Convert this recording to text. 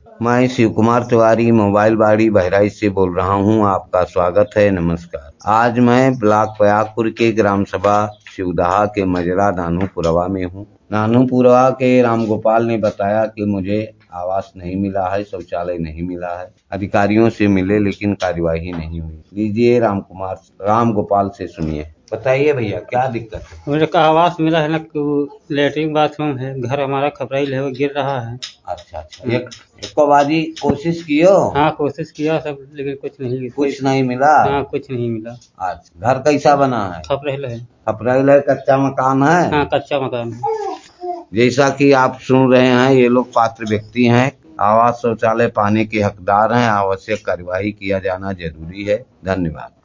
मैं शिव कुमार तिवारी मोबाइल बाड़ी बहराइच से बोल रहा हूं। आपका स्वागत है। नमस्कार। आज मैं ब्लॉक प्रयागपुर के ग्राम सभा शिवदहा के मजरा नानूपुरवा में हूं। नानूपुरवा के रामगोपाल ने बताया कि मुझे आवास नहीं मिला है, शौचालय नहीं मिला है। अधिकारियों से मिले लेकिन कार्यवाही नहीं हुई। लीजिए रामगोपाल से सुनिए। बताइए भैया, क्या दिक्कत है? मुझे का आवास मिला है ना, लेटरिन बाथरूम है, घर हमारा खपराइल है, वो गिर रहा है। अच्छा। एक बाजी कोशिश कियो? हाँ, कोशिश किया सब, लेकिन कुछ नहीं मिला। हाँ, कुछ नहीं मिला। अच्छा, घर कैसा बना है? खपराइल है। खपराइल है, कच्चा मकान है? हाँ, कच्चा मकान है। जैसा कि आप सुन रहे हैं, ये लोग पात्र व्यक्ति हैं, आवास शौचालय पाने के हकदार हैं। आवश्यक कार्यवाही किया जाना जरूरी है। धन्यवाद।